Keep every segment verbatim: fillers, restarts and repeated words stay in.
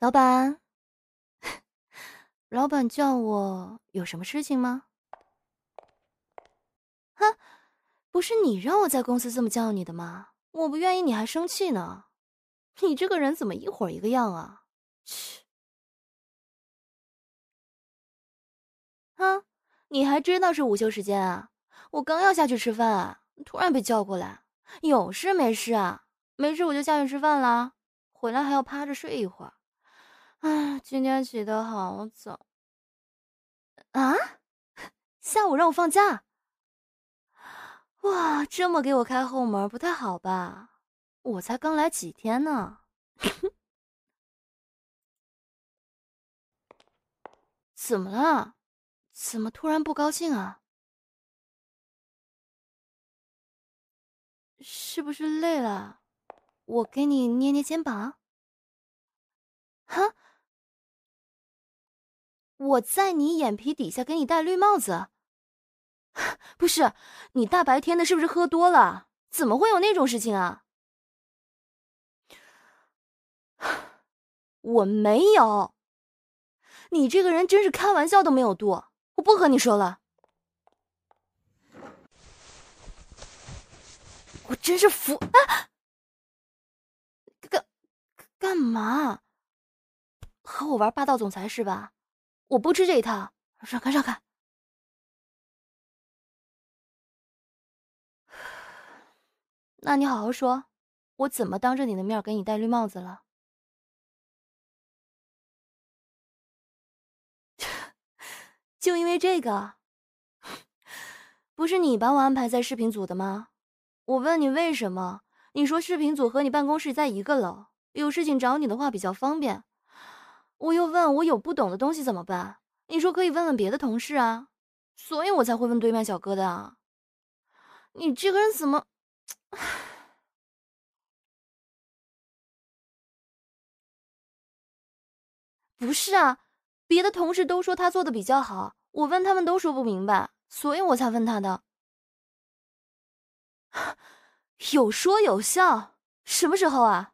老板，老板叫我有什么事情吗？哈，不是你让我在公司这么叫你的吗？我不愿意你还生气呢。你这个人怎么一会儿一个样啊？切！啊，你还知道是午休时间啊？我刚要下去吃饭，突然被叫过来。有事没事啊？没事我就下去吃饭啦，回来还要趴着睡一会儿。唉，今天起得好早啊！下午让我放假？哇，这么给我开后门不太好吧？我才刚来几天呢。怎么了？怎么突然不高兴啊？是不是累了？我给你捏捏肩膀。哈，我在你眼皮底下给你戴绿帽子？不是，你大白天的是不是喝多了？怎么会有那种事情啊？我没有。你这个人真是开玩笑都没有度，我不和你说了。我真是服啊！干干嘛？和我玩霸道总裁是吧？我不吃这一套，让开让开。那你好好说，我怎么当着你的面给你戴绿帽子了？就因为这个？不是你把我安排在视频组的吗？我问你为什么，你说视频组和你办公室在一个楼，有事情找你的话比较方便。我又问我有不懂的东西怎么办，你说可以问问别的同事啊，所以我才会问对面小哥的啊。你这个人怎么……不是啊，别的同事都说他做的比较好，我问他们都说不明白，所以我才问他的。有说有笑，什么时候啊？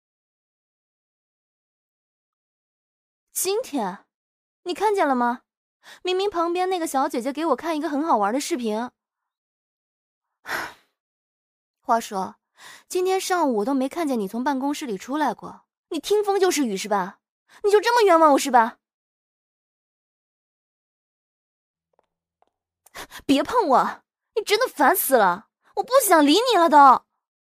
今天，你看见了吗？明明旁边那个小姐姐给我看一个很好玩的视频。话说，今天上午我都没看见你从办公室里出来过，你听风就是雨是吧？你就这么冤枉我是吧？别碰我，你真的烦死了，我不想理你了都。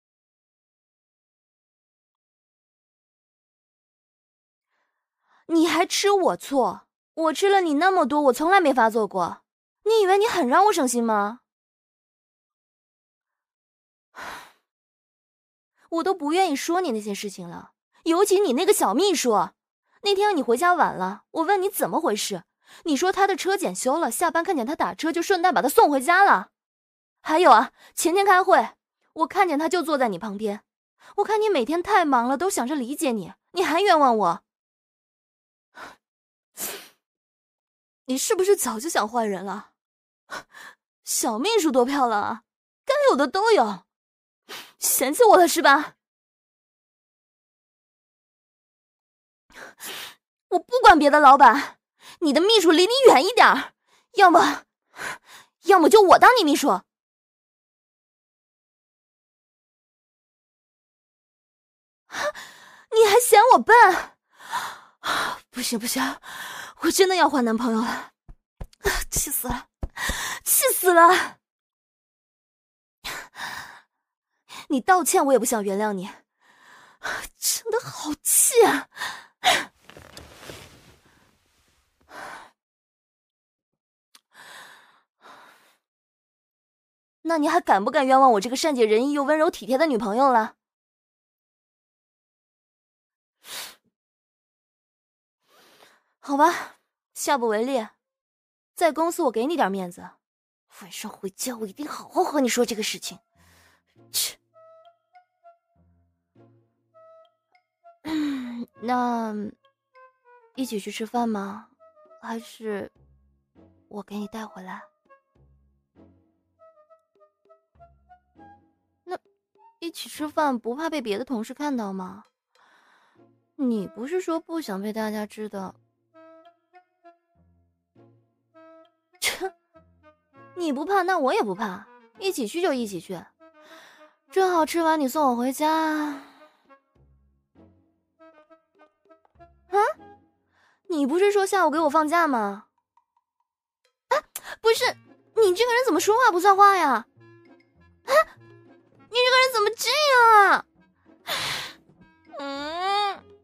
你还吃我醋？我吃了你那么多，我从来没发作过。你以为你很让我省心吗？我都不愿意说你那些事情了，尤其你那个小秘书。那天你回家晚了，我问你怎么回事，你说他的车检修了，下班看见他打车就顺带把他送回家了。还有啊，前天开会，我看见他就坐在你旁边，我看你每天太忙了，都想着理解你，你还冤枉我。你是不是早就想换人了？小秘书多漂亮啊，该有的都有，嫌弃我了是吧？我不管别的老板，你的秘书离你远一点，要么要么就我当你秘书。你还嫌我笨？不行不行，我真的要换男朋友了，气死了，气死了！你道歉我也不想原谅你，真的好气啊！那你还敢不敢冤枉我这个善解人意又温柔体贴的女朋友了？好吧，下不为例。在公司我给你点面子，晚上回家我一定好好和你说这个事情。切，那一起去吃饭吗？还是我给你带回来？那一起吃饭不怕被别的同事看到吗？ 你不是说不想被大家知道？切，你不怕，那我也不怕，一起去就一起去。正好吃完你送我回家。啊？你不是说下午给我放假吗？啊，不是，你这个人怎么说话不算话呀？啊，你这个人怎么这样啊？嗯。